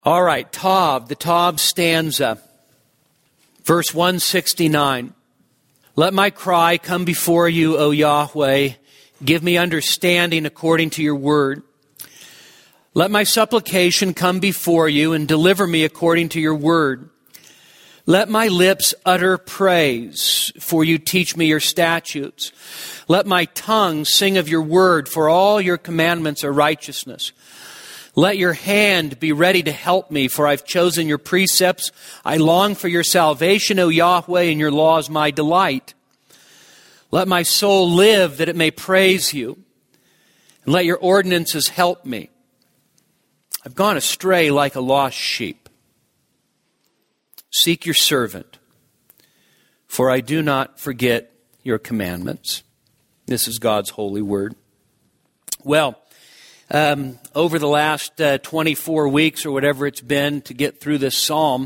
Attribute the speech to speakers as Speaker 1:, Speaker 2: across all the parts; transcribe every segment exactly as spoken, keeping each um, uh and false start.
Speaker 1: All right, Tav, the Tav stanza, verse one sixty-nine. Let my cry come before you, O Yahweh. Give me understanding according to your word. Let my supplication come before you and deliver me according to your word. Let my lips utter praise, for you teach me your statutes. Let my tongue sing of your word, for all your commandments are righteousness. Let your hand be ready to help me, for I've chosen your precepts. I long for your salvation, O Yahweh, and your law is my delight. Let my soul live that it may praise you, and let your ordinances help me. I've gone astray like a lost sheep. Seek your servant, for I do not forget your commandments. This is God's holy word. Well, Um, over the last uh, twenty-four weeks or whatever it's been to get through this psalm,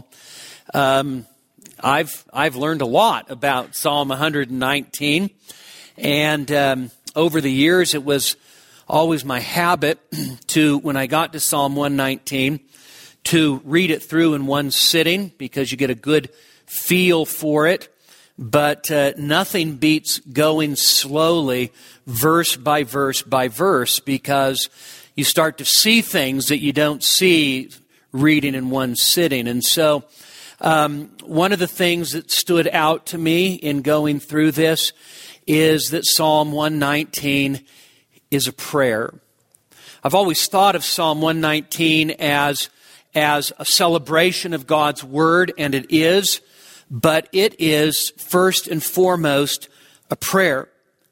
Speaker 1: um, I've I've learned a lot about Psalm one nineteen, and um, over the years it was always my habit to, when I got to Psalm one nineteen, to read it through in one sitting because you get a good feel for it. But uh, nothing beats going slowly, verse by verse by verse, because you start to see things that you don't see reading in one sitting. And so um, one of the things that stood out to me in going through this is that Psalm one nineteen is a prayer. I've always thought of Psalm one nineteen as, as a celebration of God's word, and it is. But it is first and foremost a prayer.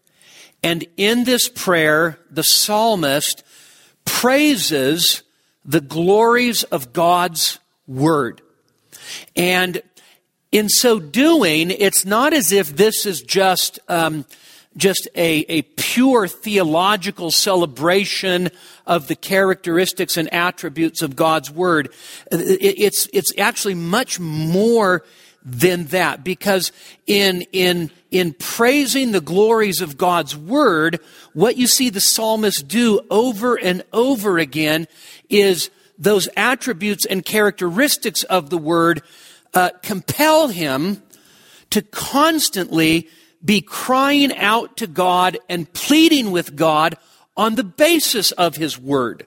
Speaker 1: And in this prayer, the psalmist praises the glories of God's word. And in so doing, it's not as if this is just um, just a, a pure theological celebration of the characteristics and attributes of God's word. It's, it's actually much more than that, because in in in praising the glories of God's word, what you see the psalmist do over and over again is those attributes and characteristics of the word uh, compel him to constantly be crying out to God and pleading with God on the basis of his word,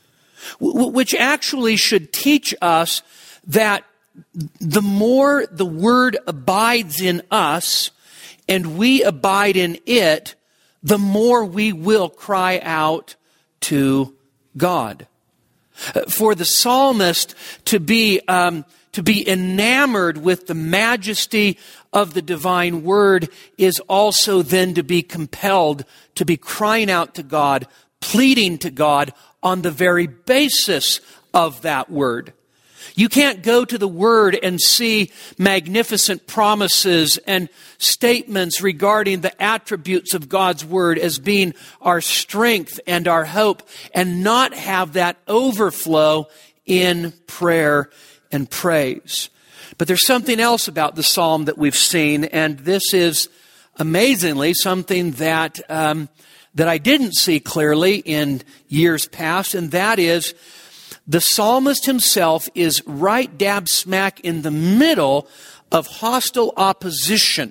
Speaker 1: which actually should teach us that the more the word abides in us and we abide in it, the more we will cry out to God. For the psalmist to be um, to be enamored with the majesty of the divine word is also then to be compelled to be crying out to God, pleading to God on the very basis of that word. You can't go to the Word and see magnificent promises and statements regarding the attributes of God's Word as being our strength and our hope and not have that overflow in prayer and praise. But there's something else about the psalm that we've seen, and this is amazingly something that um, that I didn't see clearly in years past, and that is the psalmist himself is right dab smack in the middle of hostile opposition.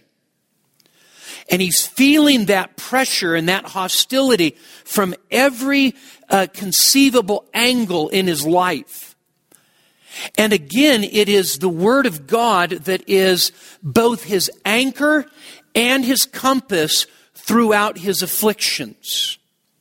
Speaker 1: And he's feeling that pressure and that hostility from every uh, conceivable angle in his life. And again, it is the Word of God that is both his anchor and his compass throughout his afflictions.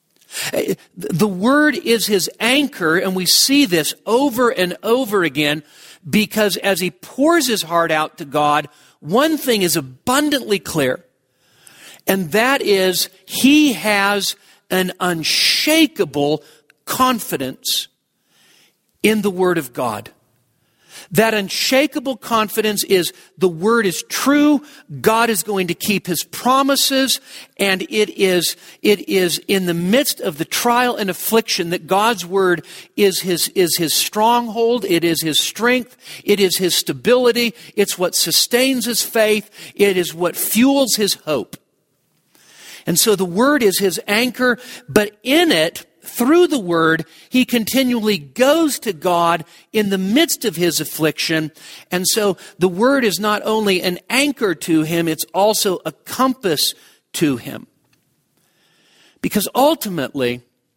Speaker 1: The Word is his anchor, and we see this over and over again because as he pours his heart out to God, one thing is abundantly clear, and that is he has an unshakable confidence in the Word of God. That unshakable confidence is the Word is true, God is going to keep His promises, and it is it is in the midst of the trial and affliction that God's Word is His is His stronghold, it is His strength, it is His stability, it's what sustains His faith, it is what fuels His hope. And so the Word is His anchor, but in it, through the Word, he continually goes to God in the midst of his affliction. And so the Word is not only an anchor to him, it's also a compass to him. Because ultimately,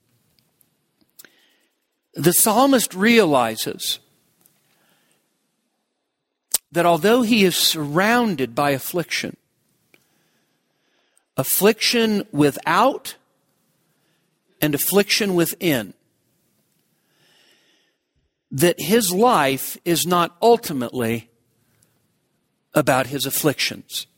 Speaker 1: the psalmist realizes that although he is surrounded by affliction, affliction without and affliction within, that his life is not ultimately about his afflictions.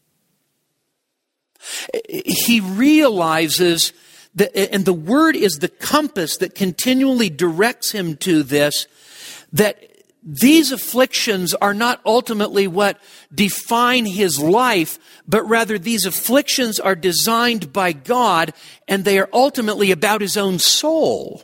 Speaker 1: He realizes that, and the Word is the compass that continually directs him to this, that these afflictions are not ultimately what define his life, but rather these afflictions are designed by God, and they are ultimately about his own soul.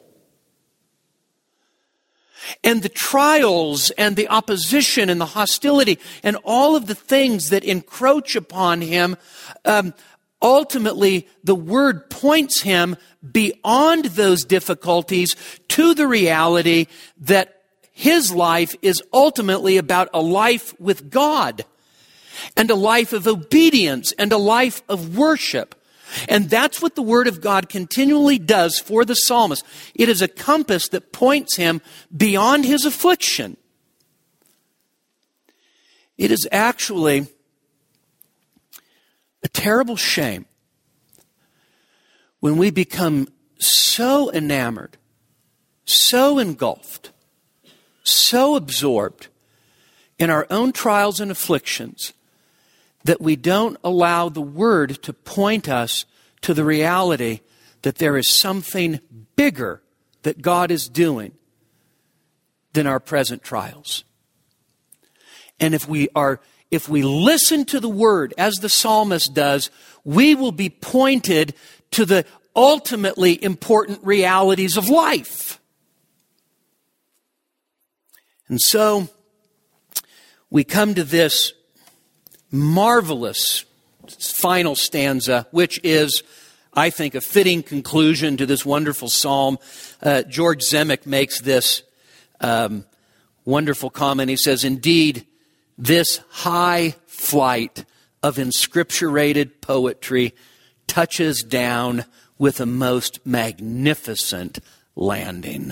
Speaker 1: And the trials and the opposition and the hostility and all of the things that encroach upon him, um, ultimately the Word points him beyond those difficulties to the reality that his life is ultimately about a life with God and a life of obedience and a life of worship. And that's what the Word of God continually does for the psalmist. It is a compass that points him beyond his affliction. It is actually a terrible shame when we become so enamored, so engulfed, so absorbed in our own trials and afflictions that we don't allow the Word to point us to the reality that there is something bigger that God is doing than our present trials. And if we are, if we listen to the Word as the psalmist does, we will be pointed to the ultimately important realities of life. And so we come to this marvelous final stanza, which is, I think, a fitting conclusion to this wonderful psalm. Uh, George Zemek makes this um, wonderful comment. He says, "Indeed, this high flight of inscripturated poetry touches down with a most magnificent landing."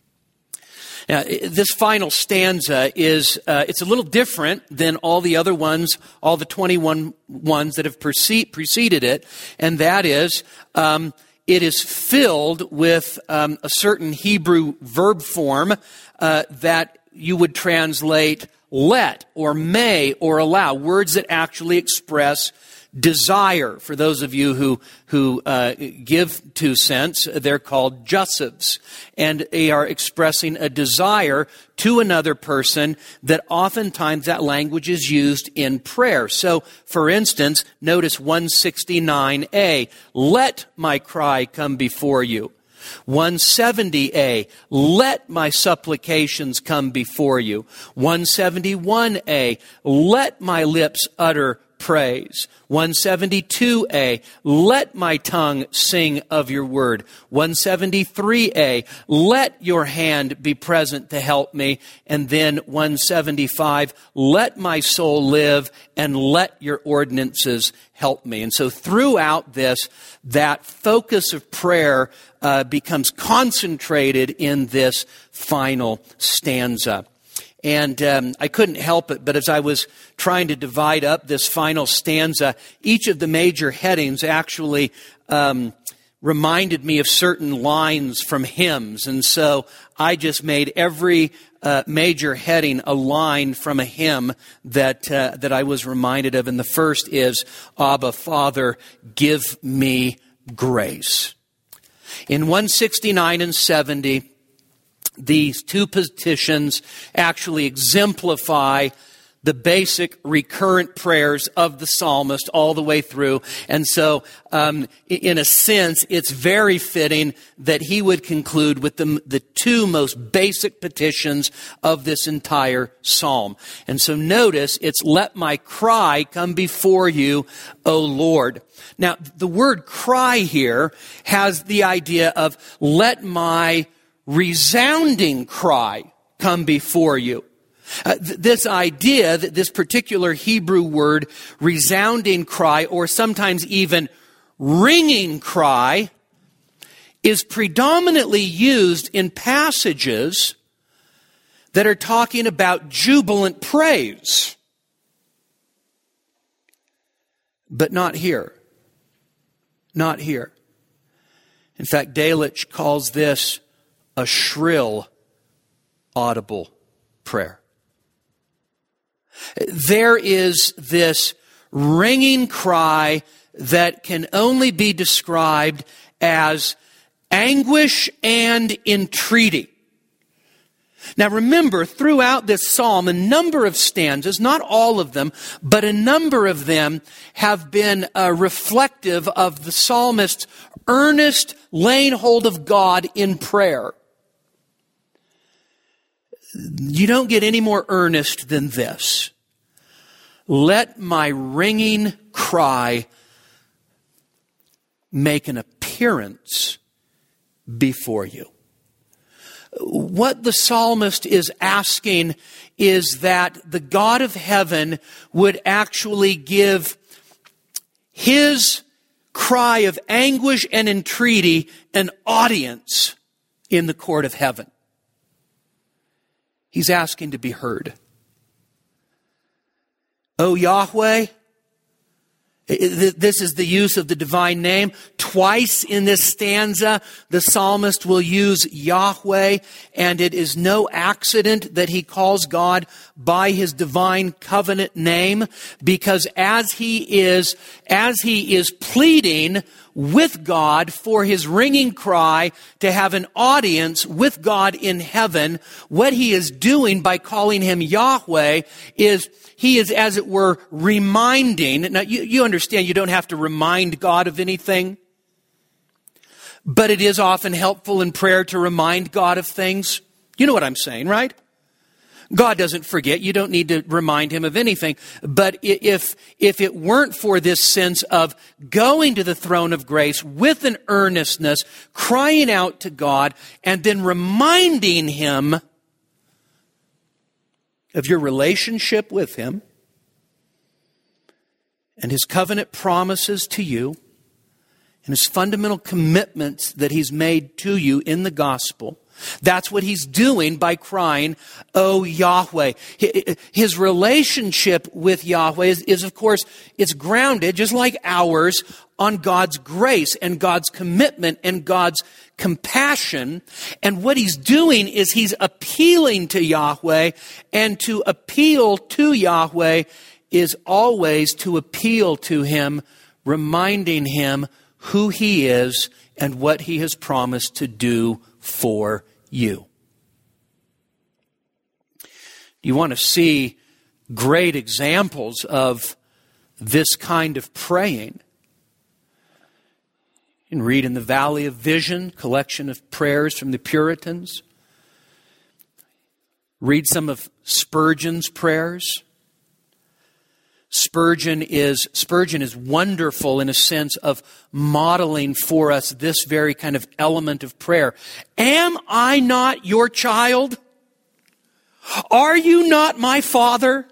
Speaker 1: Now, this final stanza is, uh, it's a little different than all the other ones, all the twenty-one ones that have precede, preceded it, and that is, um, it is filled with um, a certain Hebrew verb form uh, that you would translate let or may or allow, words that actually express desire. For those of you who who uh, give two cents, they're called jussives, and they are expressing a desire to another person that oftentimes that language is used in prayer. So, for instance, notice one sixty-nine A, let my cry come before you. one seventy A, let my supplications come before you. one seventy-one A, let my lips utter praise. one seventy-two A, let my tongue sing of your word. one seventy-three A, let your hand be present to help me. And then one seventy-five, let my soul live and let your ordinances help me. And so throughout this, that focus of prayer uh, becomes concentrated in this final stanza. And um, I couldn't help it, but as I was trying to divide up this final stanza, each of the major headings actually um, reminded me of certain lines from hymns. And so I just made every uh, major heading a line from a hymn that uh, that I was reminded of. And the first is, Abba, Father, give me grace. In one sixty-nine and seventy, these two petitions actually exemplify the basic recurrent prayers of the psalmist all the way through. And so, um, in a sense, it's very fitting that he would conclude with the, the two most basic petitions of this entire psalm. And so notice, it's let my cry come before you, O Lord. Now, the word cry here has the idea of let my resounding cry come before you. Uh, th- this idea that this particular Hebrew word, resounding cry, or sometimes even ringing cry, is predominantly used in passages that are talking about jubilant praise. But not here. Not here. In fact, Delitzsch calls this a shrill, audible prayer. There is this ringing cry that can only be described as anguish and entreaty. Now remember, throughout this psalm, a number of stanzas, not all of them, but a number of them have been uh, reflective of the psalmist's earnest laying hold of God in prayer. You don't get any more earnest than this. Let my ringing cry make an appearance before you. What the psalmist is asking is that the God of heaven would actually give his cry of anguish and entreaty an audience in the court of heaven. He's asking to be heard. O Yahweh, this is the use of the divine name. Twice in this stanza, the psalmist will use Yahweh, and it is no accident that he calls God by his divine covenant name, because as he is, as he is pleading with God for his ringing cry to have an audience with God in heaven, what he is doing by calling him Yahweh is he is, as it were, reminding. Now, you, you understand you don't have to remind God of anything, but it is often helpful in prayer to remind God of things. You know what I'm saying, right? God doesn't forget. You don't need to remind him of anything. But if, if it weren't for this sense of going to the throne of grace with an earnestness, crying out to God, and then reminding him of your relationship with him and his covenant promises to you and his fundamental commitments that he's made to you in the gospel. That's what he's doing by crying, O Yahweh. His relationship with Yahweh is, is, of course, it's grounded, just like ours, on God's grace and God's commitment and God's compassion. And what he's doing is he's appealing to Yahweh, and to appeal to Yahweh is always to appeal to him, reminding him who he is and what he has promised to do for you. You want to see great examples of this kind of praying? You can read in the Valley of Vision, collection of prayers from the Puritans. Read some of Spurgeon's prayers. Spurgeon is, Spurgeon is wonderful in a sense of modeling for us this very kind of element of prayer. Am I not your child? Are you not my father?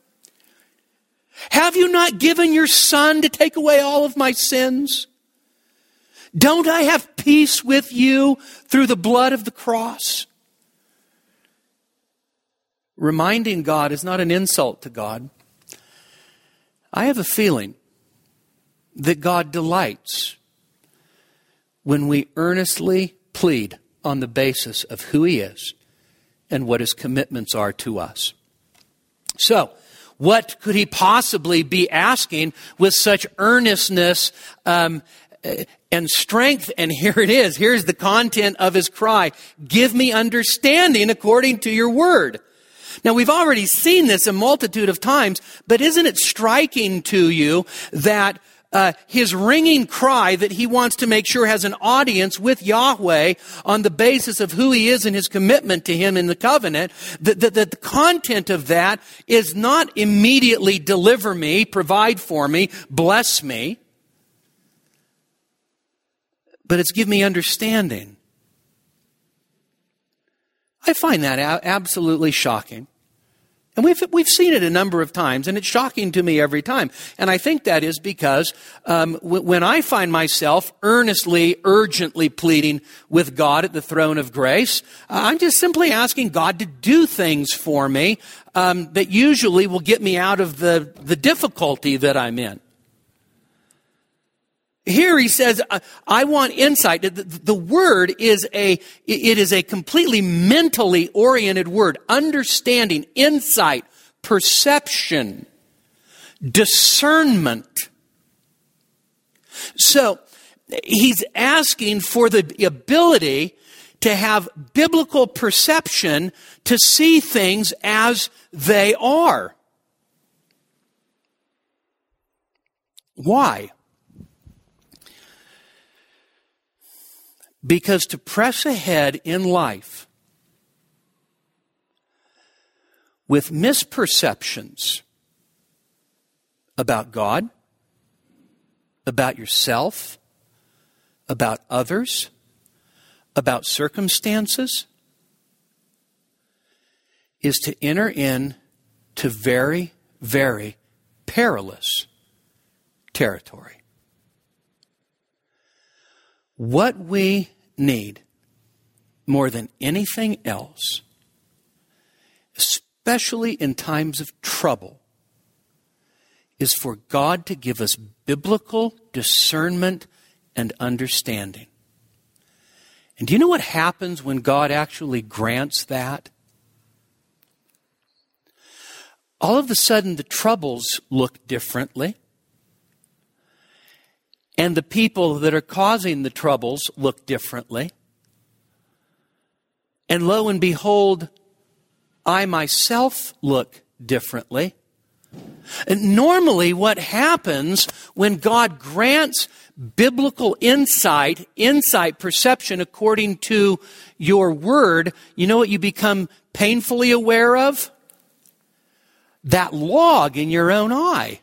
Speaker 1: Have you not given your son to take away all of my sins? Don't I have peace with you through the blood of the cross? Reminding God is not an insult to God. I have a feeling that God delights when we earnestly plead on the basis of who he is and what his commitments are to us. So, what could he possibly be asking with such earnestness um, and strength? And here it is. Here's the content of his cry. Give me understanding according to your word. Now, we've already seen this a multitude of times, but isn't it striking to you that uh, his ringing cry that he wants to make sure has an audience with Yahweh on the basis of who he is and his commitment to him in the covenant, that the, the, the content of that is not immediately deliver me, provide for me, bless me, but it's give me understanding. I find that a- absolutely shocking. And we've we've seen it a number of times, and it's shocking to me every time. And I think that is because um, w- when I find myself earnestly, urgently pleading with God at the throne of grace, uh, I'm just simply asking God to do things for me um, that usually will get me out of the, the difficulty that I'm in. Here he says, I want insight. The, the word is a, it is a completely mentally oriented word. Understanding, insight, perception, discernment. So, he's asking for the ability to have biblical perception to see things as they are. Why? Because to press ahead in life with misperceptions about God, about yourself, about others, about circumstances, is to enter in to very, very perilous territory. What we need more than anything else, especially in times of trouble, is for God to give us biblical discernment and understanding. And do you know what happens when God actually grants that? All of a sudden, the troubles look differently. And the people that are causing the troubles look differently. And lo and behold, I myself look differently. And normally what happens when God grants biblical insight, insight, perception according to your word, you know what you become painfully aware of? That log in your own eye.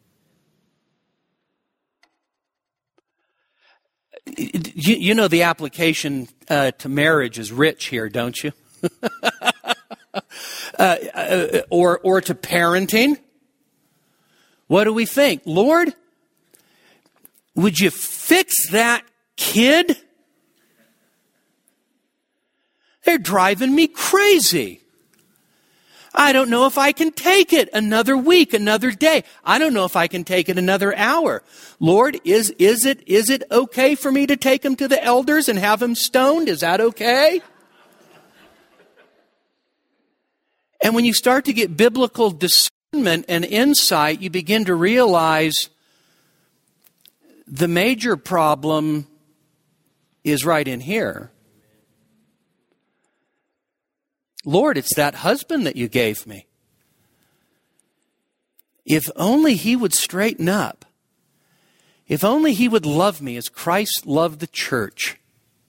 Speaker 1: You, you know the application uh, to marriage is rich here, don't you? uh, uh, or or to parenting. What do we think? Lord, would you fix that kid? They're driving me crazy. I don't know if I can take it another week, another day. I don't know if I can take it another hour. Lord, is, is it, is it okay for me to take him to the elders and have him stoned? Is that okay? And when you start to get biblical discernment and insight, you begin to realize the major problem is right in here. Lord, it's that husband that you gave me. If only he would straighten up. If only he would love me as Christ loved the church.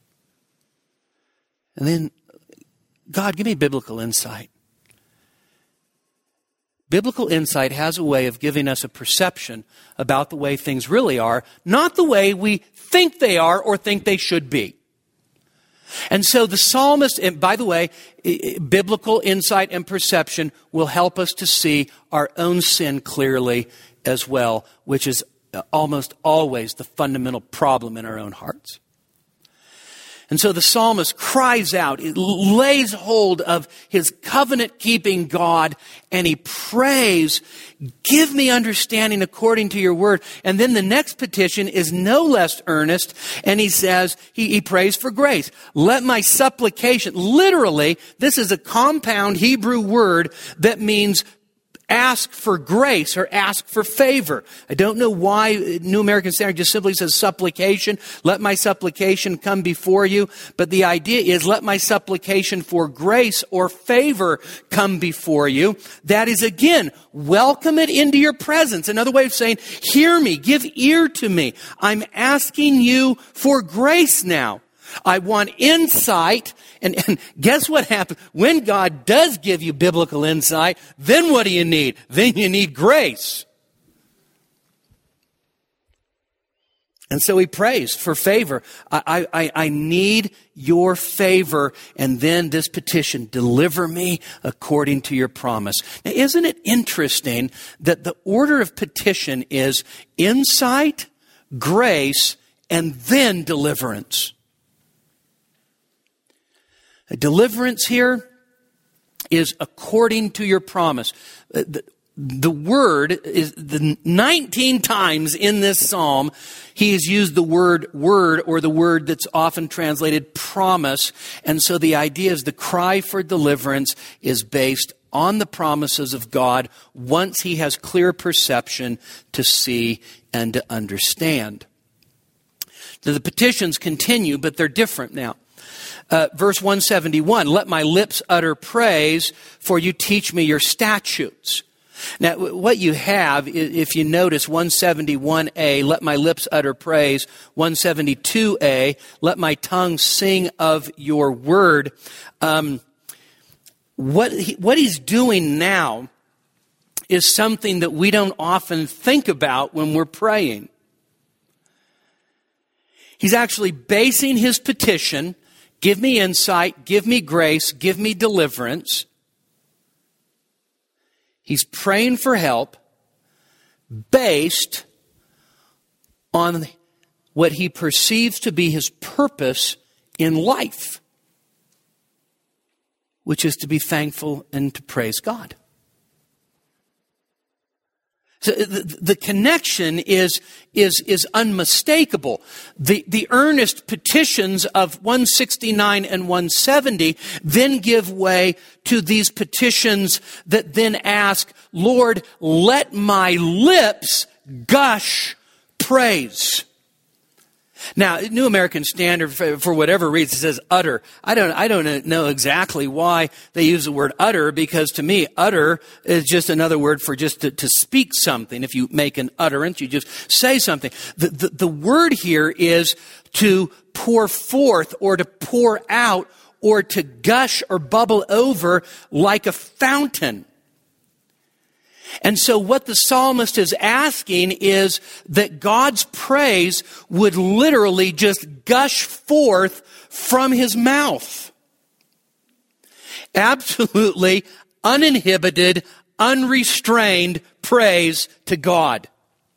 Speaker 1: And then, God, give me biblical insight. Biblical insight has a way of giving us a perception about the way things really are, not the way we think they are or think they should be. And so the psalmist, and by the way, biblical insight and perception will help us to see our own sin clearly as well, which is almost always the fundamental problem in our own hearts. And so the psalmist cries out, lays hold of his covenant-keeping God, and he prays, give me understanding according to your word. And then the next petition is no less earnest, and he says, he, he prays for grace. Let my supplication, literally, this is a compound Hebrew word that means ask for grace or ask for favor. I don't know why New American Standard just simply says supplication. Let my supplication come before you. But the idea is let my supplication for grace or favor come before you. That is, again, welcome it into your presence. Another way of saying, hear me, give ear to me. I'm asking you for grace now. I want insight. And, and guess what happens? When God does give you biblical insight, then what do you need? Then you need grace. And so he prays for favor. I, I, I need your favor. And then this petition, deliver me according to your promise. Now, isn't it interesting that the order of petition is insight, grace, and then deliverance? A deliverance here is according to your promise. The, the word is the nineteen times in this psalm, he has used the word word or the word that's often translated promise. And so the idea is the cry for deliverance is based on the promises of God once he has clear perception to see and to understand. So the petitions continue, but they're different now. Uh, verse one seventy-one, let my lips utter praise, for you teach me your statutes. Now, what you have, if you notice, one seventy-one a, let my lips utter praise. one seventy-two a, let my tongue sing of your word. Um, what he, what he's doing now is something that we don't often think about when we're praying. He's actually basing his petition, give me insight, give me grace, give me deliverance. He's praying for help based on what he perceives to be his purpose in life, which is to be thankful and to praise God. So the, the connection is, is, is unmistakable. The, the earnest petitions of one sixty-nine and one seventy then give way to these petitions that then ask, Lord, let my lips gush praise. Now, New American Standard, for, for whatever reason, says utter. I don't, I don't know exactly why they use the word utter, because to me, utter is just another word for just to, to speak something. If you make an utterance, you just say something. The, the, the word here is to pour forth or to pour out or to gush or bubble over like a fountain. And so what the psalmist is asking is that God's praise would literally just gush forth from his mouth. Absolutely uninhibited, unrestrained praise to God.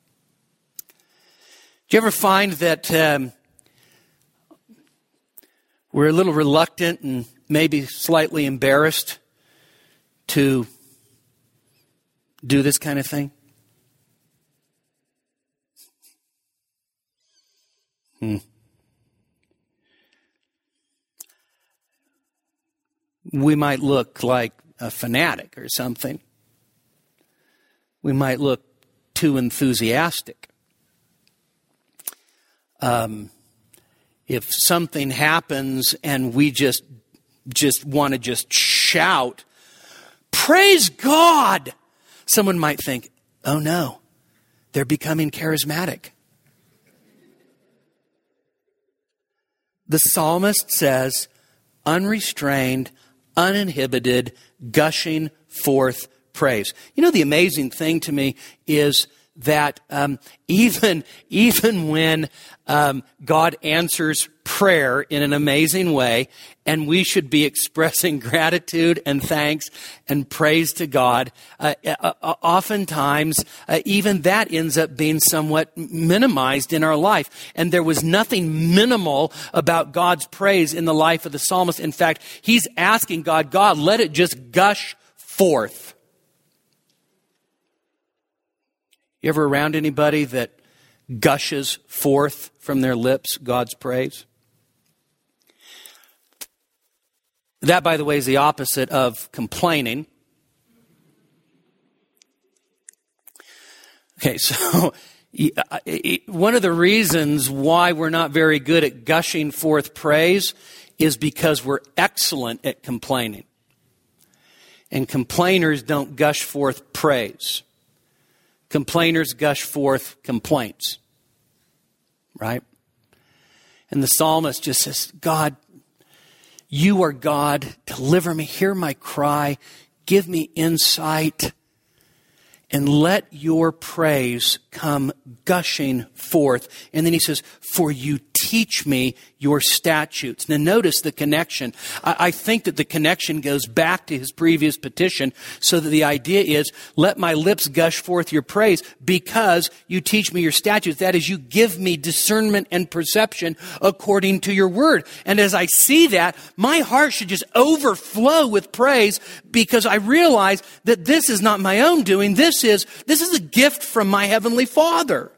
Speaker 1: Do you ever find that um, we're a little reluctant and maybe slightly embarrassed to do this kind of thing? Hmm. We might look like a fanatic or something. We might look too enthusiastic. Um, if something happens and we just just want to just shout, praise God! Someone might think, oh no, they're becoming charismatic. The psalmist says, unrestrained, uninhibited, gushing forth praise. You know, the amazing thing to me is that um, even, even when um, God answers prayer in an amazing way, and we should be expressing gratitude and thanks and praise to God, uh, uh, oftentimes uh, even that ends up being somewhat minimized in our life. And there was nothing minimal about God's praise in the life of the psalmist. In fact, he's asking God, God, let it just gush forth. You ever around anybody that gushes forth from their lips God's praise? That, by the way, is the opposite of complaining. Okay, so one of the reasons why we're not very good at gushing forth praise is because we're excellent at complaining. And complainers don't gush forth praise. Complainers gush forth complaints. Right? And the psalmist just says, God, you are God. Deliver me. Hear my cry. Give me insight. And let your praise come gushing forth. And then he says, for you teach me your statutes. Now notice the connection. I, I think that the connection goes back to his previous petition, so that the idea is, let my lips gush forth your praise because you teach me your statutes. That is, you give me discernment and perception according to your word. And as I see that, my heart should just overflow with praise, because I realize that this is not my own doing. This is, this is a gift from my Heavenly Father.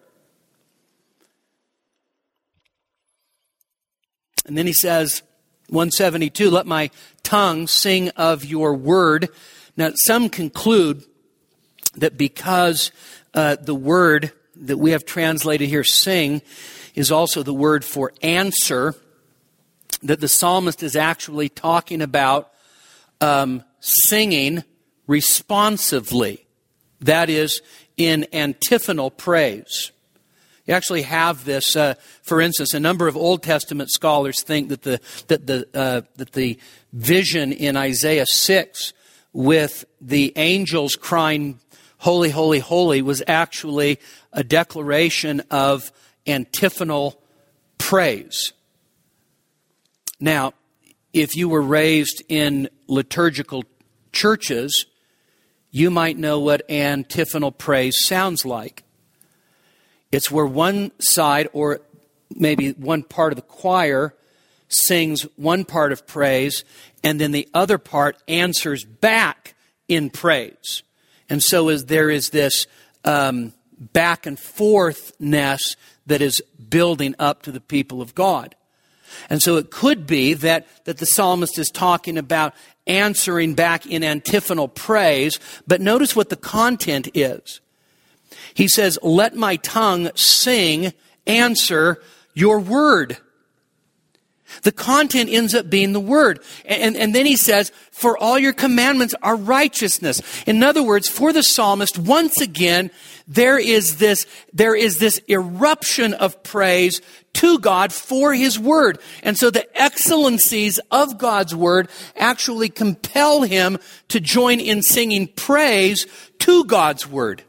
Speaker 1: And then he says, one seventy-two, let my tongue sing of your word. Now, some conclude that because uh, the word that we have translated here, sing, is also the word for answer, that the psalmist is actually talking about um, singing responsively. That is, in antiphonal praise. You actually have this, uh, for instance, a number of Old Testament scholars think that the that the uh, that the vision in Isaiah six with the angels crying, "Holy, holy, holy," was actually a declaration of antiphonal praise. Now, if you were raised in liturgical churches, you might know what antiphonal praise sounds like. It's where one side, or maybe one part of the choir, sings one part of praise, and then the other part answers back in praise. And so is, there is this um, back and forthness that is building up to the people of God. And so it could be that, that the psalmist is talking about answering back in antiphonal praise, but notice what the content is. He says, let my tongue sing, answer your word. The content ends up being the word. And, and then he says, for all your commandments are righteousness. In other words, for the psalmist, once again, there is this, there is this eruption of praise to God for his word. And so the excellencies of God's word actually compel him to join in singing praise to God's word.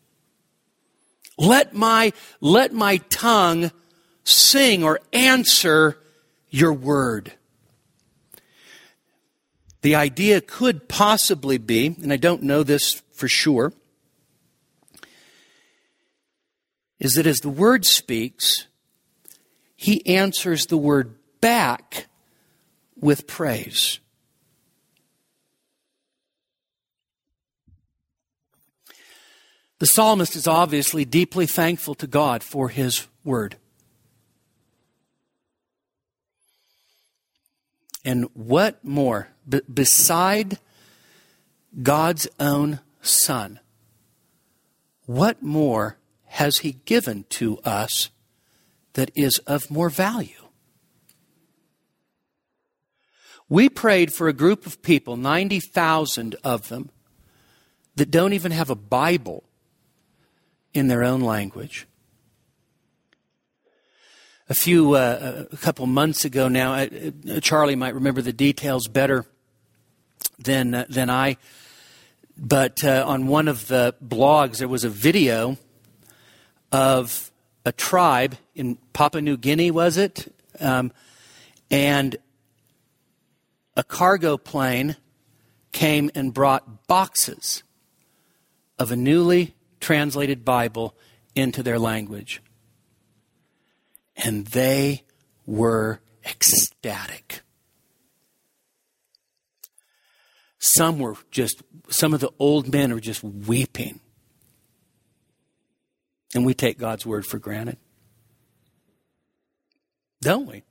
Speaker 1: Let my, let my tongue sing or answer your word. The idea could possibly be, and I don't know this for sure, is that as the word speaks, he answers the word back with praise. The psalmist is obviously deeply thankful to God for his word. And what more, b- beside God's own Son, what more has he given to us that is of more value? We prayed for a group of people, ninety thousand of them, that don't even have a Bible in their own language. A few, uh, a couple months ago now, uh, Charlie might remember the details better than uh, than I. But uh, on one of the blogs, there was a video of a tribe in Papua New Guinea, was it? Um, and a cargo plane came and brought boxes of a newly translated Bible into their language. And they were ecstatic. Some were just, some of the old men were just weeping. And we take God's word for granted. Don't we?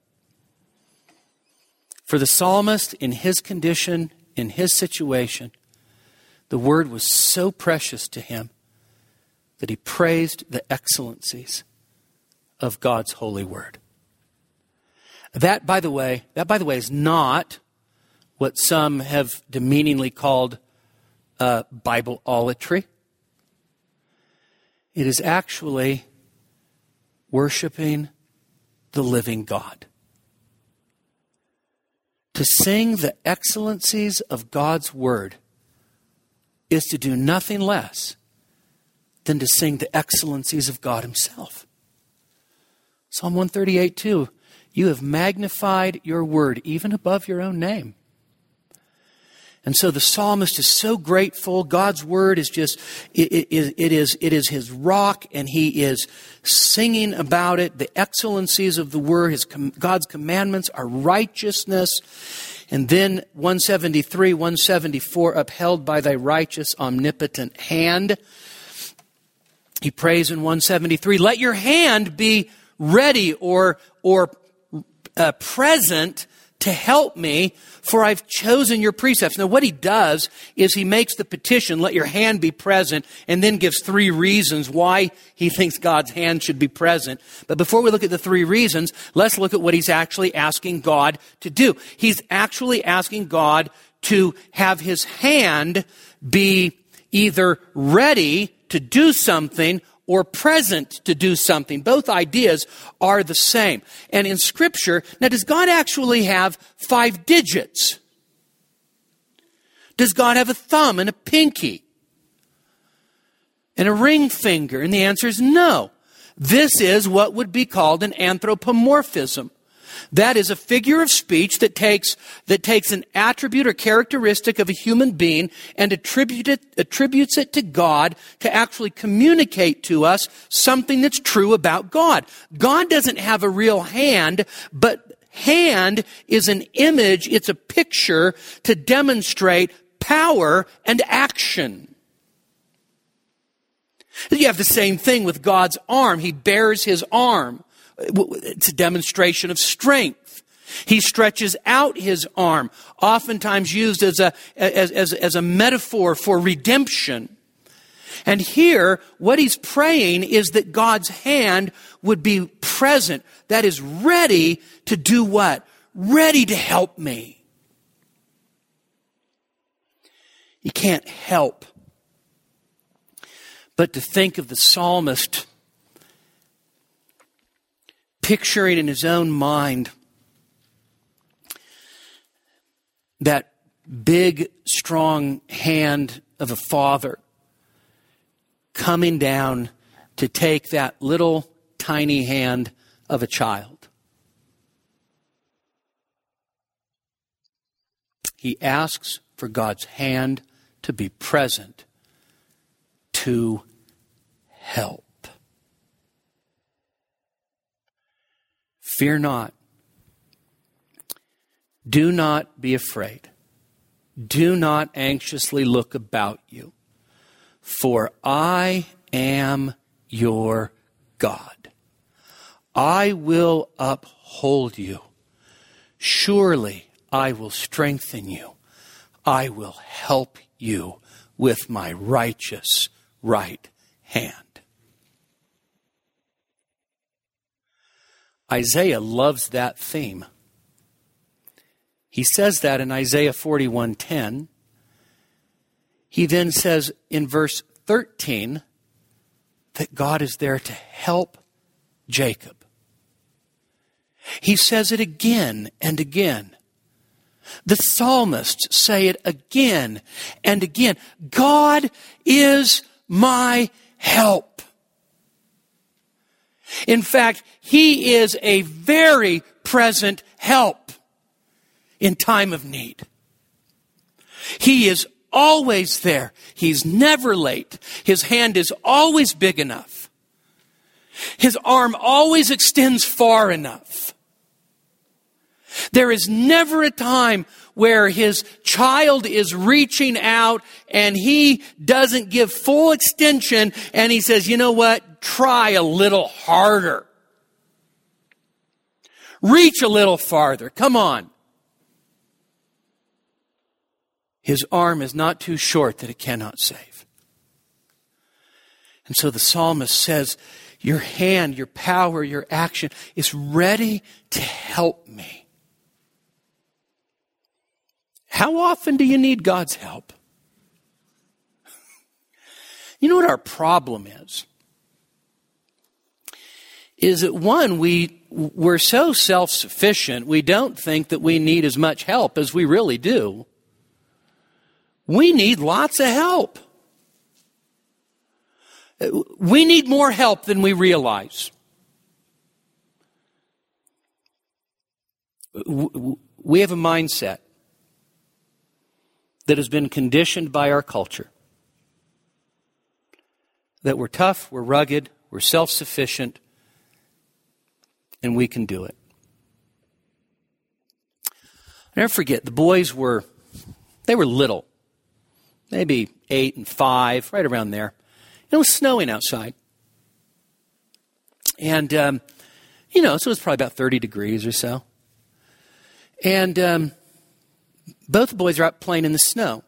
Speaker 1: For the psalmist, in his condition, in his situation, the word was so precious to him that he praised the excellencies of God's holy word. That, by the way, that, by the way, is not what some have demeaningly called uh, Bible-olatry. It is actually worshiping the living God. To sing the excellencies of God's word is to do nothing less than to sing the excellencies of God himself. Psalm one thirty-eight, two, you have magnified your word even above your own name. And so the psalmist is so grateful. God's word is just, it, it, it, is, it is his rock, and he is singing about it. The excellencies of the word, his God's commandments are righteousness. And then one seventy-three, one seventy-four, upheld by thy righteous, omnipotent hand. He prays in one seventy-three, let your hand be ready or, or uh, present to help me, for I've chosen your precepts. Now what he does is he makes the petition, let your hand be present, and then gives three reasons why he thinks God's hand should be present. But before we look at the three reasons, let's look at what he's actually asking God to do. He's actually asking God to have his hand be either ready to do something or present to do something. Both ideas are the same. And in Scripture, now does God actually have five digits? Does God have a thumb and a pinky and a ring finger? And the answer is no. This is what would be called an anthropomorphism. That is a figure of speech that takes, that takes an attribute or characteristic of a human being and attribute it, attributes it to God to actually communicate to us something that's true about God. God doesn't have a real hand, but hand is an image, it's a picture to demonstrate power and action. You have the same thing with God's arm. He bears his arm. It's a demonstration of strength. He stretches out his arm, oftentimes used as a, as, as, as a metaphor for redemption. And here, what he's praying is that God's hand would be present, that is ready to do what? Ready to help me. You can't help but to think of the psalmist picturing in his own mind that big, strong hand of a father coming down to take that little, tiny hand of a child. He asks for God's hand to be present to help. Fear not. Do not be afraid. Do not anxiously look about you. For I am your God. I will uphold you. Surely I will strengthen you. I will help you with my righteous right hand. Isaiah loves that theme. He says that in Isaiah forty-one ten. He then says in verse thirteen that God is there to help Jacob. He says it again and again. The psalmists say it again and again. God is my help. In fact, he is a very present help in time of need. He is always there. He's never late. His hand is always big enough. His arm always extends far enough. There is never a time where his child is reaching out and he doesn't give full extension and he says, you know what? Try a little harder. Reach a little farther. Come on. His arm is not too short that it cannot save. And so the psalmist says, your hand, your power, your action is ready to help me. How often do you need God's help? You know what our problem is? Is that one, we, we're so self-sufficient, we don't think that we need as much help as we really do. We need lots of help. We need more help than we realize. We have a mindset that has been conditioned by our culture. That we're tough, we're rugged, we're self-sufficient, and we can do it. I'll never forget, the boys were, they were little. Maybe eight and five, right around there. It was snowing outside. And, um, you know, so it was probably about thirty degrees or so. And um, both the boys are out playing in the snow.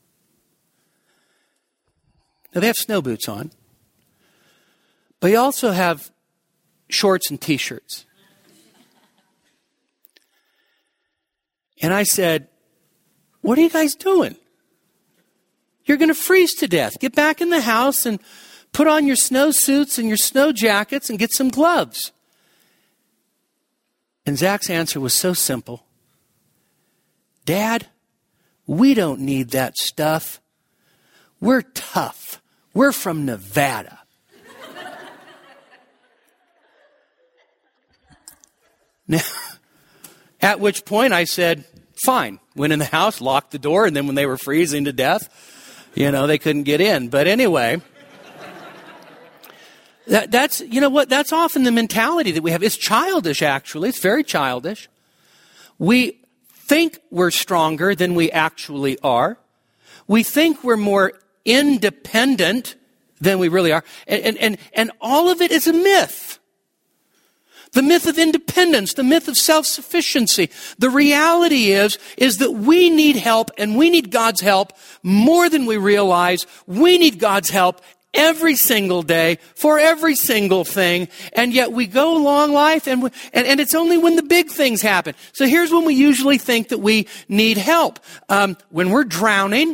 Speaker 1: Now, they have snow boots on. But they also have shorts and T-shirts. And I said, what are you guys doing? You're going to freeze to death. Get back in the house and put on your snow suits and your snow jackets and get some gloves. And Zach's answer was so simple. Dad, we don't need that stuff. We're tough. We're from Nevada. Now, at which point I said, fine. Went in the house, locked the door, and then when they were freezing to death, you know, they couldn't get in. But anyway, that, that's, you know what, that's often the mentality that we have. It's childish, actually. It's very childish. We think we're stronger than we actually are. We think we're more independent than we really are. And, and, and, and all of it is a myth. The myth of independence, the myth of self-sufficiency. The reality is, is that we need help, and we need God's help more than we realize. We need God's help every single day for every single thing. And yet we go along life, and, we, and, and it's only when the big things happen. So here's when we usually think that we need help. Um, when we're drowning.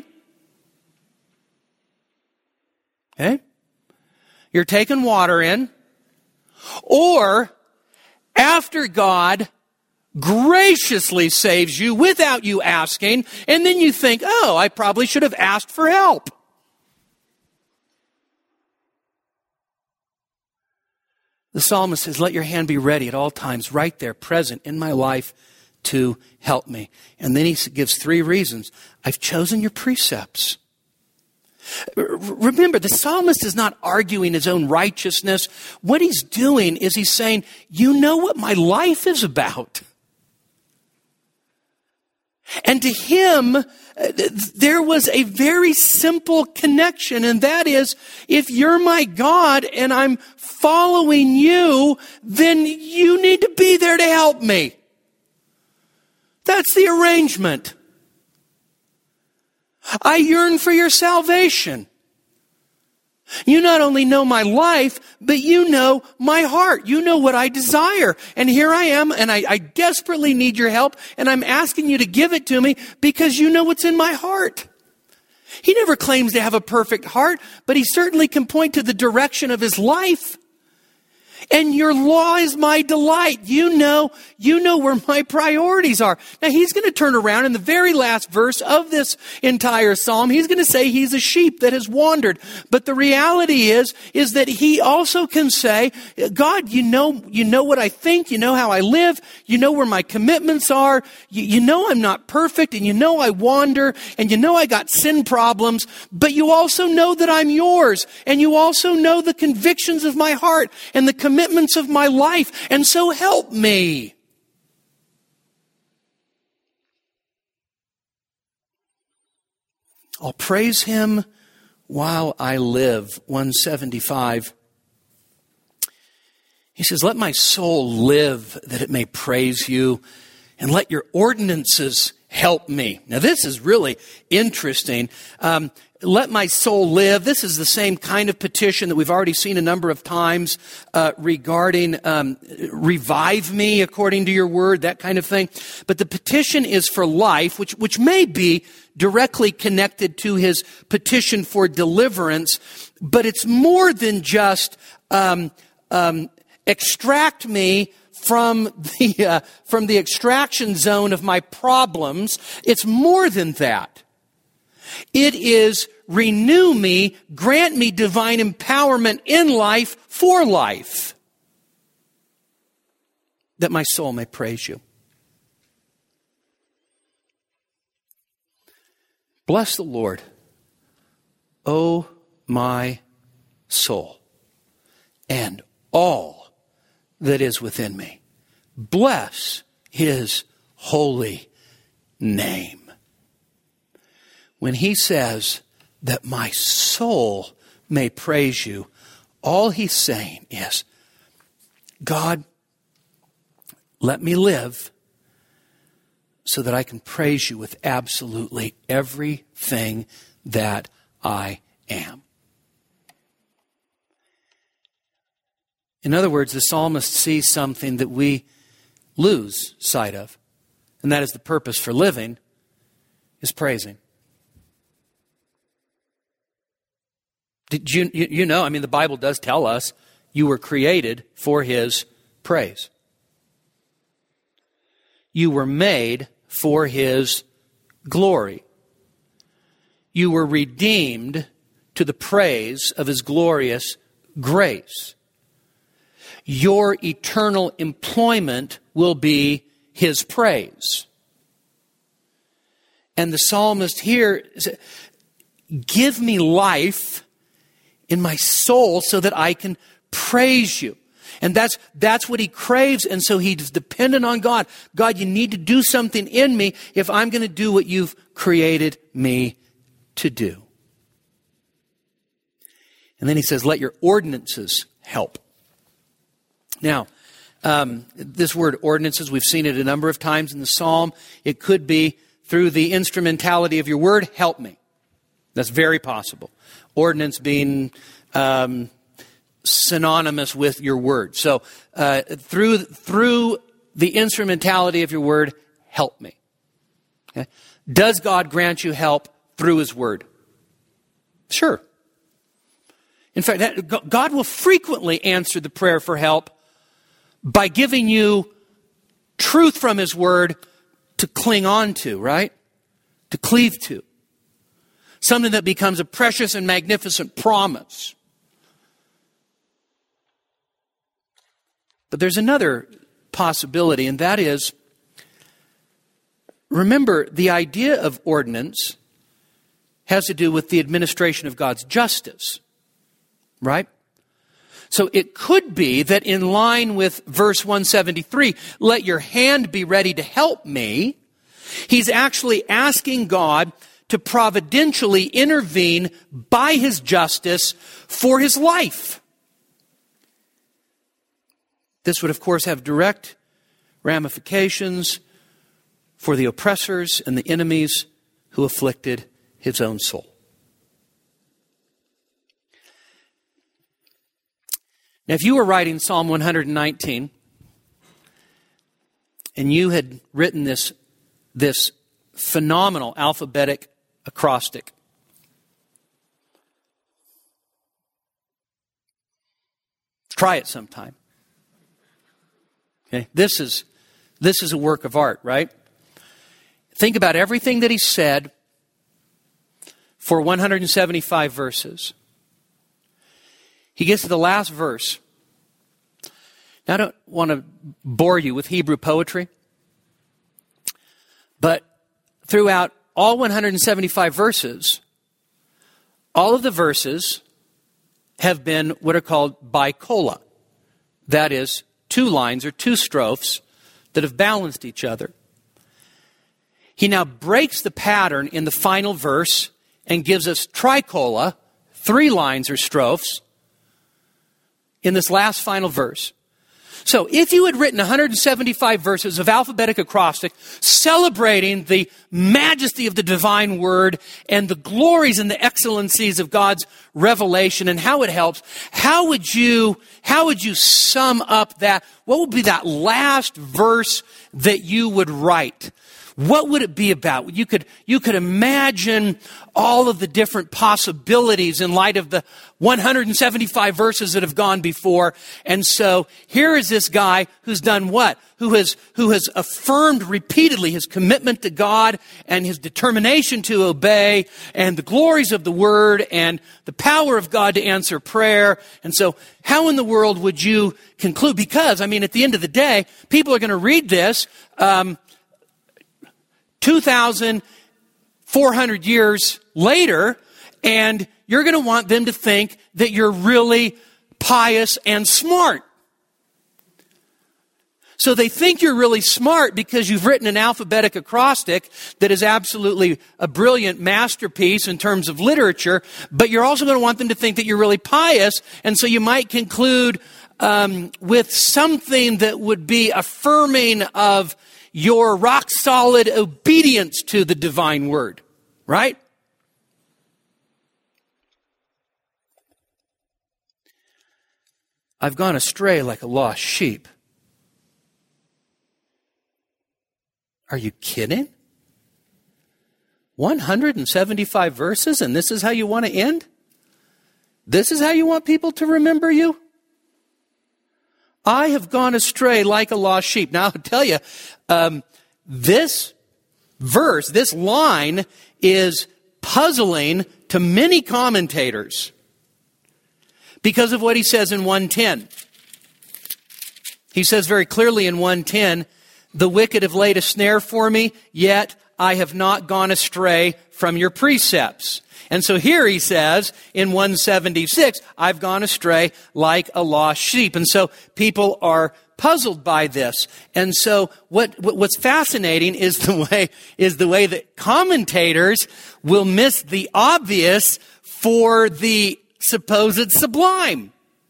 Speaker 1: Okay? You're taking water in. Or after God graciously saves you without you asking, and then you think, oh, I probably should have asked for help. The psalmist says, let your hand be ready at all times, right there, present in my life to help me. And then he gives three reasons. I've chosen your precepts. Remember, the psalmist is not arguing his own righteousness. What he's doing is he's saying, you know what my life is about. And to him, there was a very simple connection, and that is, if you're my God and I'm following you, then you need to be there to help me. That's the arrangement. I yearn for your salvation. You not only know my life, but you know my heart. You know what I desire. And here I am, and I, I desperately need your help, and I'm asking you to give it to me because you know what's in my heart. He never claims to have a perfect heart, but he certainly can point to the direction of his life. And your law is my delight. You know, you know where my priorities are. Now he's going to turn around in the very last verse of this entire psalm. He's going to say he's a sheep that has wandered. But the reality is, is that he also can say, God, you know, you know what I think. You know how I live. You know where my commitments are. You, you know I'm not perfect, and you know I wander, and you know I got sin problems. But you also know that I'm yours, and you also know the convictions of my heart and the commitments commitments of my life, and so help me. I'll praise him while I live. one seventy-five. He says, let my soul live that it may praise you, and let your ordinances help me. Now this is really interesting. Um, let my soul live. This is the same kind of petition that we've already seen a number of times uh, regarding um, revive me according to your word, that kind of thing. But the petition is for life, which, which may be directly connected to his petition for deliverance, but it's more than just um, um, extract me from the uh, from the extraction zone of my problems. It's more than that. It is renew me, grant me divine empowerment in life for life, that my soul may praise you. Bless the Lord, O my soul, and all that is within me. Bless his holy name. When he says that my soul may praise you, all he's saying is, God, let me live so that I can praise you with absolutely everything that I am. In other words, the psalmist sees something that we lose sight of, and that is the purpose for living is praising. Did you, you know, I mean, the Bible does tell us you were created for his praise. You were made for his glory. You were redeemed to the praise of his glorious grace. Your eternal employment will be his praise. And the psalmist here says, give me life in my soul so that I can praise you. And that's that's what he craves. And so he's dependent on God. God, you need to do something in me if I'm going to do what you've created me to do. And then he says, let your ordinances help. Now, um, this word ordinances, we've seen it a number of times in the psalm. It could be through the instrumentality of your word, help me. That's very possible. Ordinance being um, synonymous with your word. So uh, through through the instrumentality of your word, help me. Okay? Does God grant you help through his word? Sure. In fact, that, God will frequently answer the prayer for help by giving you truth from his word to cling on to, right? To cleave to. Something that becomes a precious and magnificent promise. But there's another possibility, and that is, remember, the idea of ordinance has to do with the administration of God's justice, right? So it could be that in line with verse one seventy-three, let your hand be ready to help me, he's actually asking God to providentially intervene by his justice for his life. This would, of course, have direct ramifications for the oppressors and the enemies who afflicted his own soul. Now, if you were writing Psalm one nineteen, and you had written this, this phenomenal alphabetic acrostic, try it sometime. Okay, this is this is a work of art, right? Think about everything that he said for one hundred seventy-five verses. He gets to the last verse. Now, I don't want to bore you with Hebrew poetry, but throughout all one hundred seventy-five verses, all of the verses have been what are called bicola. That is, two lines or two strophes that have balanced each other. He now breaks the pattern in the final verse and gives us tricola, three lines or strophes, in this last final verse. So if you had written one hundred seventy-five verses of alphabetic acrostic celebrating the majesty of the divine word and the glories and the excellencies of God's revelation and how it helps, how would you, how would you sum up that? What would be that last verse that you would write? What would it be about? You could, you could imagine all of the different possibilities in light of the one hundred seventy-five verses that have gone before. And so here is this guy who's done what? Who has, who has affirmed repeatedly his commitment to God and his determination to obey and the glories of the word and the power of God to answer prayer. And so how in the world would you conclude? Because, I mean, at the end of the day, people are going to read this, um, two thousand four hundred years later, and you're going to want them to think that you're really pious and smart. So they think you're really smart because you've written an alphabetic acrostic that is absolutely a brilliant masterpiece in terms of literature, but you're also going to want them to think that you're really pious, and so you might conclude um, with something that would be affirming of your rock-solid obedience to the divine word, right? I've gone astray like a lost sheep. Are you kidding? one hundred seventy-five verses, and this is how you want to end? This is how you want people to remember you? I have gone astray like a lost sheep. Now, I'll tell you, um, this verse, this line is puzzling to many commentators because of what he says in one ten. He says very clearly in one ten, the wicked have laid a snare for me, yet I have not gone astray from your precepts. And so here he says in one seventy-six, I've gone astray like a lost sheep. And so people are puzzled by this. And so what, what's fascinating is the way, is the way that commentators will miss the obvious for the supposed sublime.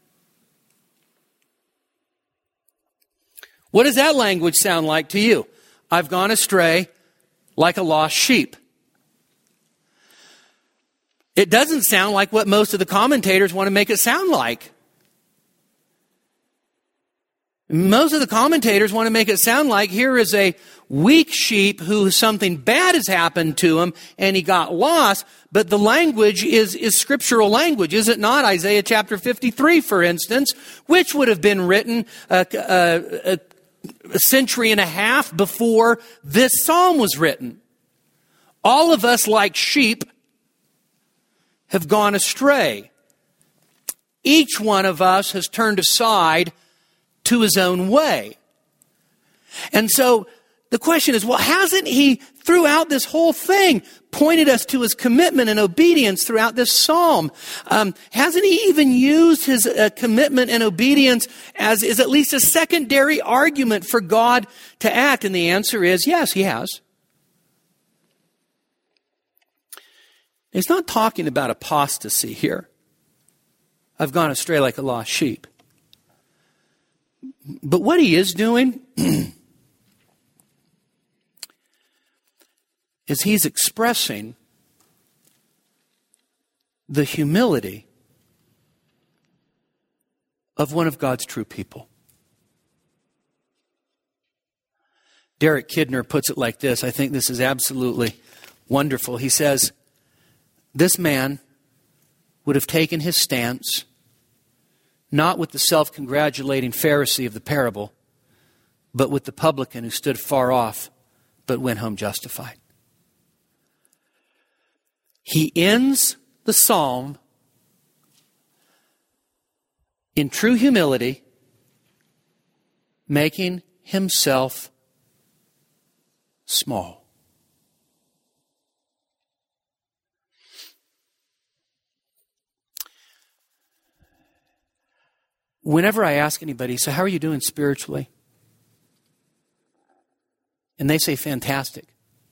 Speaker 1: What does that language sound like to you? I've gone astray like a lost sheep. It doesn't sound like what most of the commentators want to make it sound like. Most of the commentators want to make it sound like here is a weak sheep who something bad has happened to him and he got lost. But the language is, is scriptural language, is it not? Isaiah chapter fifty-three, for instance, which would have been written a, a, a, a century and a half before this psalm was written. All of us, like sheep, have gone astray. Each one of us has turned aside to his own way. And so the question is, well, hasn't he throughout this whole thing pointed us to his commitment and obedience throughout this psalm? Um, hasn't he even used his uh, commitment and obedience as is at least a secondary argument for God to act? And the answer is yes, he has. He's not talking about apostasy here. I've gone astray like a lost sheep. But what he is doing is he's expressing the humility of one of God's true people. Derek Kidner puts it like this. I think this is absolutely wonderful. He says, this man would have taken his stance not with the self-congratulating Pharisee of the parable, but with the publican who stood far off but went home justified. He ends the psalm in true humility, making himself small. Whenever I ask anybody, so how are you doing spiritually? And they say, fantastic.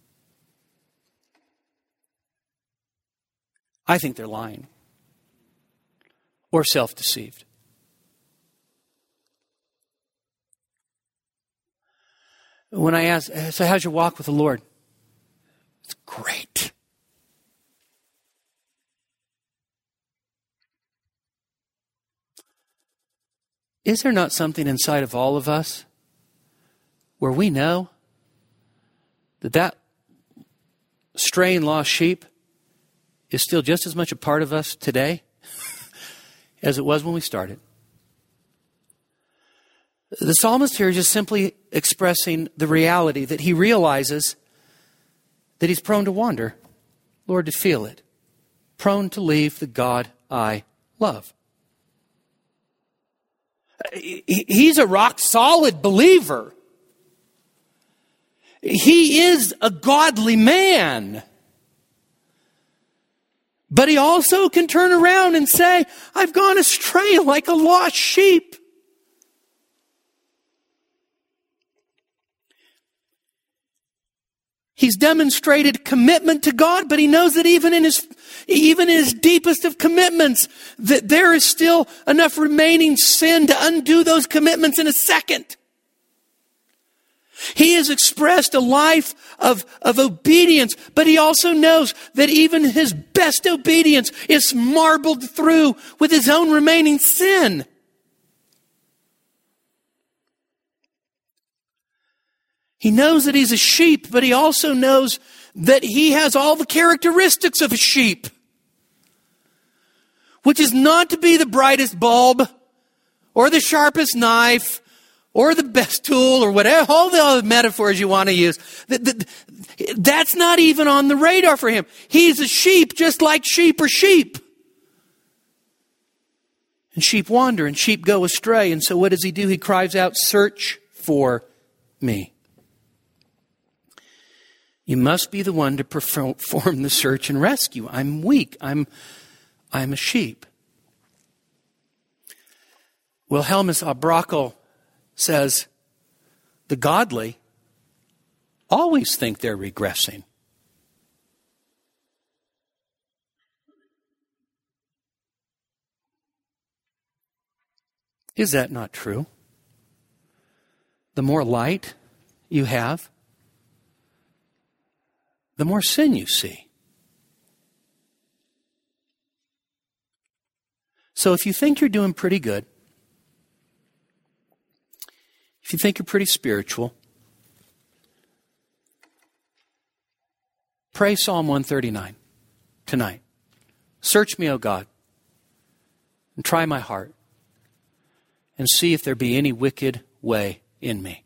Speaker 1: I think they're lying or self-deceived. When I ask, so how's your walk with the Lord? It's great. Is there not something inside of all of us where we know that that stray and lost sheep is still just as much a part of us today as it was when we started? The psalmist here is just simply expressing the reality that he realizes that he's prone to wander. Lord, to feel it. Prone to leave the God I love. He's a rock solid believer. He is a godly man. But he also can turn around and say, I've gone astray like a lost sheep. He's demonstrated commitment to God, but he knows that even in his, even in his deepest of commitments, that there is still enough remaining sin to undo those commitments in a second. He has expressed a life of, of obedience, but he also knows that even his best obedience is marbled through with his own remaining sin. He knows that he's a sheep, but he also knows that he has all the characteristics of a sheep, which is not to be the brightest bulb or the sharpest knife or the best tool or whatever, all the other metaphors you want to use. That's not even on the radar for him. He's a sheep just like sheep are sheep. And sheep wander and sheep go astray. And so what does he do? He cries out, search for me. You must be the one to perform the search and rescue. I'm weak. I'm, I'm a sheep. Wilhelmus à Brakel says, the godly always think they're regressing. Is that not true? The more light you have, the more sin you see. So if you think you're doing pretty good, if you think you're pretty spiritual, pray Psalm one thirty-nine tonight. Search me, O God, and try my heart, and see if there be any wicked way in me.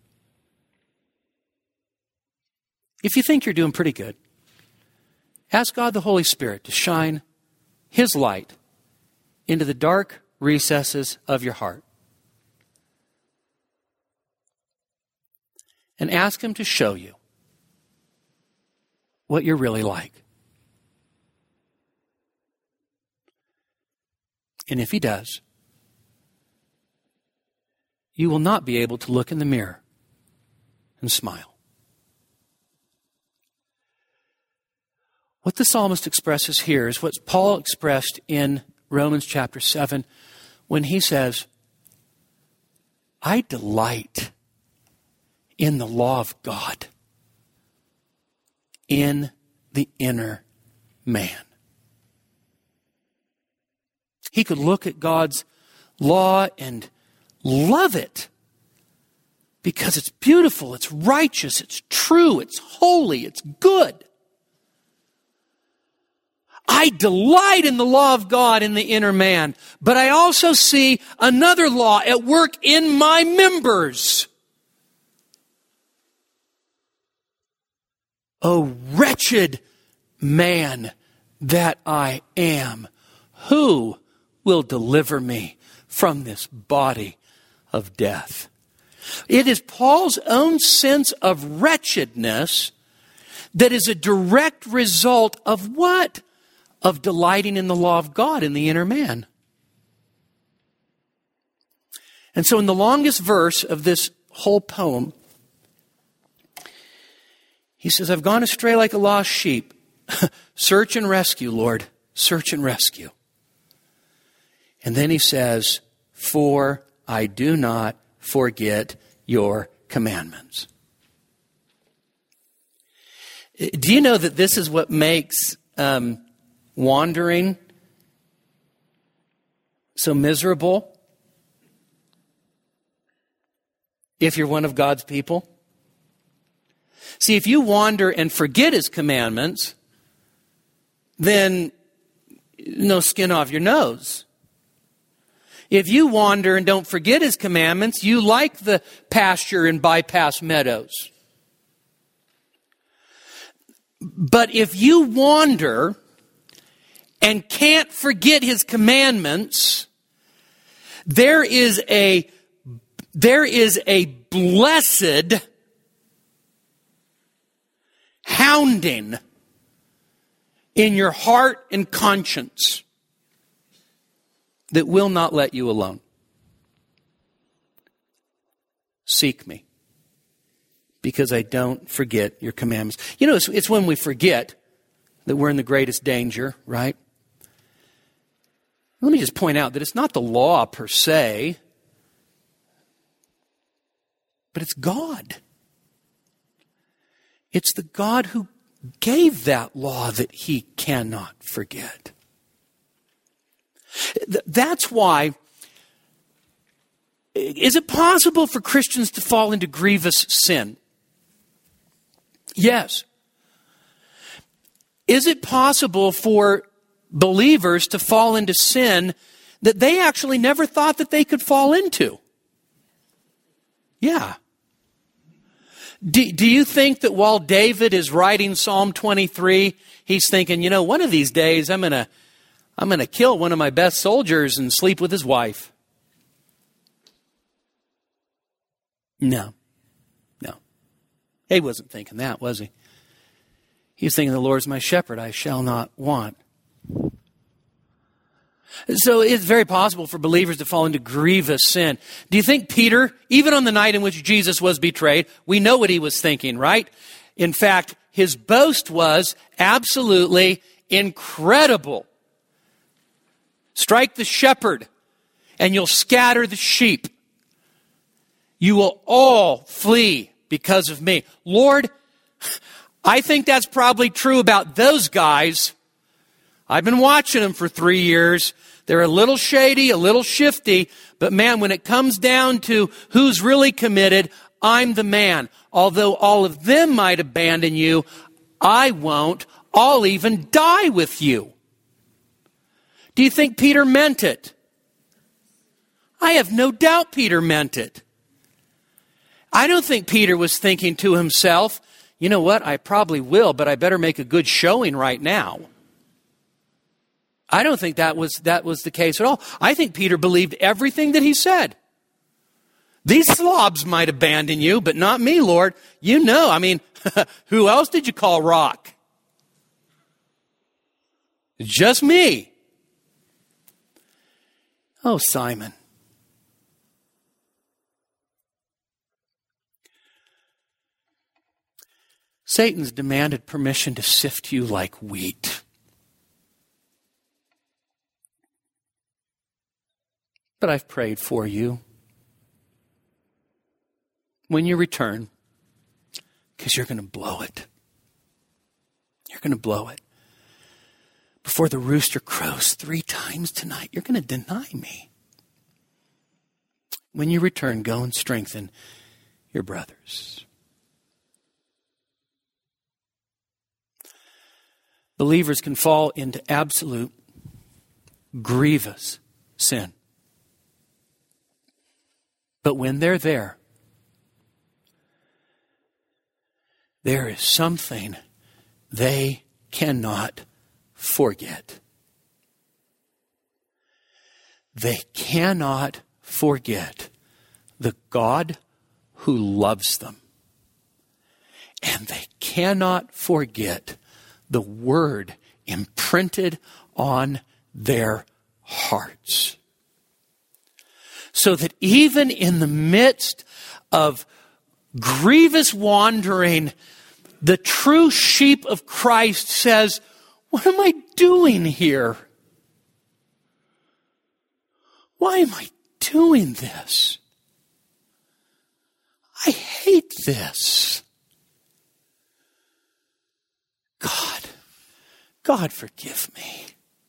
Speaker 1: If you think you're doing pretty good, ask God the Holy Spirit to shine His light into the dark recesses of your heart. And ask Him to show you what you're really like. And if He does, you will not be able to look in the mirror and smile. What the psalmist expresses here is what Paul expressed in Romans chapter seven when he says, I delight in the law of God, in the inner man. He could look at God's law and love it because it's beautiful, it's righteous, it's true, it's holy, it's good. I delight in the law of God in the inner man, but I also see another law at work in my members. O wretched man that I am, who will deliver me from this body of death? It is Paul's own sense of wretchedness that is a direct result of what? Of delighting in the law of God in the inner man. And so in the longest verse of this whole poem, he says, I've gone astray like a lost sheep. Search and rescue, Lord. Search and rescue. And then he says, for I do not forget your commandments. Do you know that this is what makes um, wandering so miserable? If you're one of God's people. See, if you wander and forget His commandments, then no skin off your nose. If you wander and don't forget His commandments, you like the pasture and bypass meadows. But if you wander and can't forget His commandments, there is a there is a blessed hounding in your heart and conscience that will not let you alone. Seek me, because I don't forget your commandments. You know, it's, it's when we forget that we're in the greatest danger, right? Let me just point out that it's not the law per se, but it's God. It's the God who gave that law that He cannot forget. That's why, is it possible for Christians to fall into grievous sin? Yes. Is it possible for believers to fall into sin that they actually never thought that they could fall into? Yeah. Do, do you think that while David is writing Psalm twenty-three, he's thinking, you know, one of these days I'm going to I'm going to kill one of my best soldiers and sleep with his wife? No. No. He wasn't thinking that, was he? He was thinking, the Lord is my shepherd, I shall not want. So it's very possible for believers to fall into grievous sin. Do you think Peter, even on the night in which Jesus was betrayed, we know what he was thinking, right? In fact, his boast was absolutely incredible. Strike the shepherd, and you'll scatter the sheep. You will all flee because of me. Lord, I think that's probably true about those guys. I've been watching them for three years. They're a little shady, a little shifty, but man, when it comes down to who's really committed, I'm the man. Although all of them might abandon you, I won't. I'll even die with you. Do you think Peter meant it? I have no doubt Peter meant it. I don't think Peter was thinking to himself, you know what, I probably will, but I better make a good showing right now. I don't think that was that was the case at all. I think Peter believed everything that he said. These slobs might abandon you, but not me, Lord. You know, I mean, who else did you call rock? Just me. Oh, Simon. Satan's demanded permission to sift you like wheat. But I've prayed for you. When you return, because you're going to blow it. You're going to blow it. Before the rooster crows three times tonight, you're going to deny me. When you return, go and strengthen your brothers. Believers can fall into absolute grievous sin. But when they're there, there is something they cannot forget. They cannot forget the God who loves them. And they cannot forget the word imprinted on their hearts. So that even in the midst of grievous wandering, the true sheep of Christ says, what am I doing here? Why am I doing this? I hate this. God, forgive me.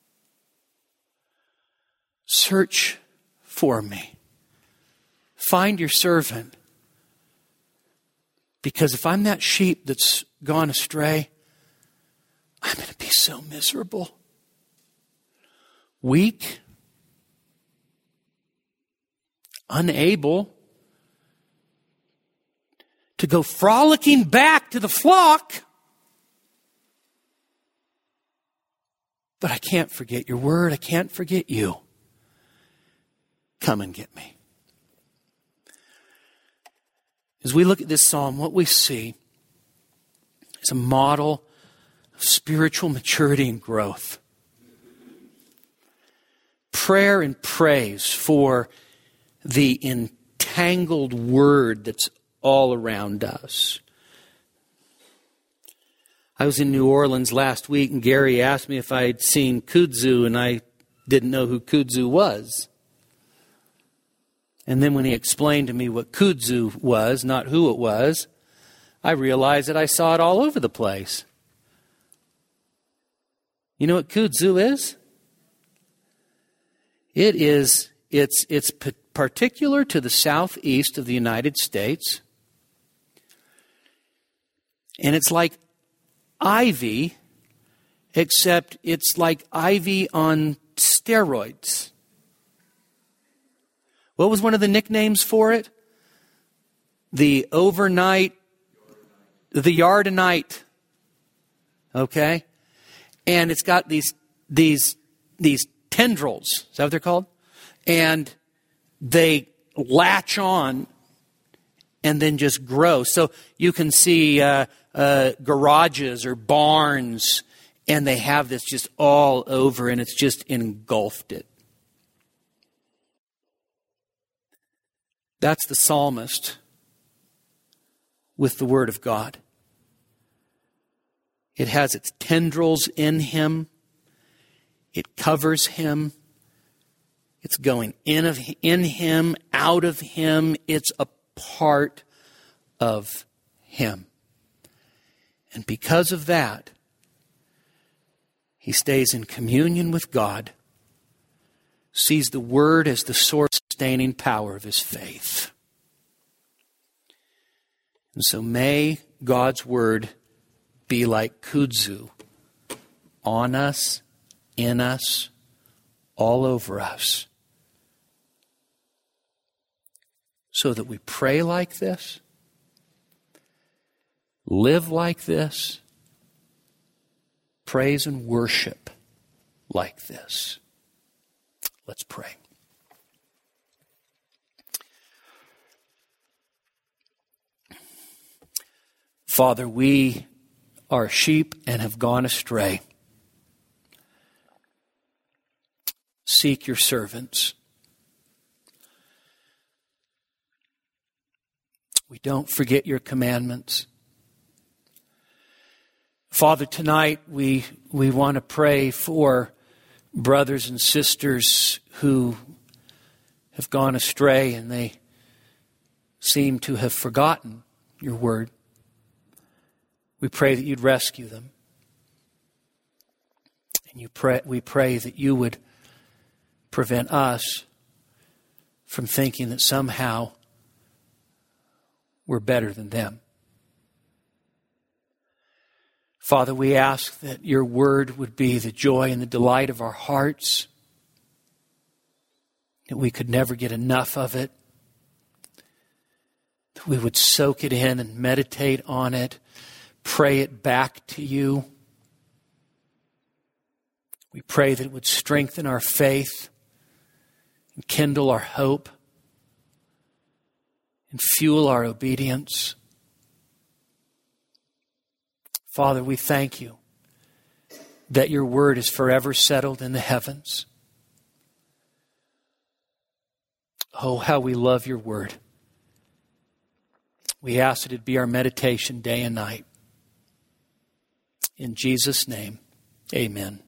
Speaker 1: Search for me. Find your servant. Because if I'm that sheep that's gone astray, I'm going to be so miserable. Weak. Unable to go frolicking back to the flock. But I can't forget your word. I can't forget you. Come and get me. As we look at this psalm, what we see is a model of spiritual maturity and growth. Prayer and praise for the entangled word that's all around us. I was in New Orleans last week, and Gary asked me if I had seen kudzu, and I didn't know who kudzu was. And then when he explained to me what kudzu was, not who it was, I realized that I saw it all over the place. You know what kudzu is? It is, it's, it's particular to the southeast of the United States. And it's like ivy, except it's like ivy on steroids. What was one of the nicknames for it? The overnight, the yardonite. Okay? And it's got these, these, these tendrils. Is that what they're called? And they latch on and then just grow. So you can see uh, uh, garages or barns, and they have this just all over, and it's just engulfed it. That's the psalmist with the Word of God. It has its tendrils in him. It covers him. It's going in of in him, out of him. It's a part of him. And because of that, he stays in communion with God, sees the Word as the source sustaining power of his faith. And so may God's Word be like kudzu on us, in us, all over us, so that we pray like this, live like this, praise and worship like this. Let's pray. Father, we are sheep and have gone astray. Seek your servants. We don't forget your commandments. Father, tonight we we want to pray for brothers and sisters who have gone astray and they seem to have forgotten your word. We pray that you'd rescue them. And you pray, we pray that you would prevent us from thinking that somehow we're better than them. Father, we ask that your word would be the joy and the delight of our hearts, that we could never get enough of it, that we would soak it in and meditate on it, pray it back to you. We pray that it would strengthen our faith and kindle our hope and fuel our obedience. Father, we thank you that your word is forever settled in the heavens. Oh, how we love your word. We ask that it be our meditation day and night. In Jesus' name, amen.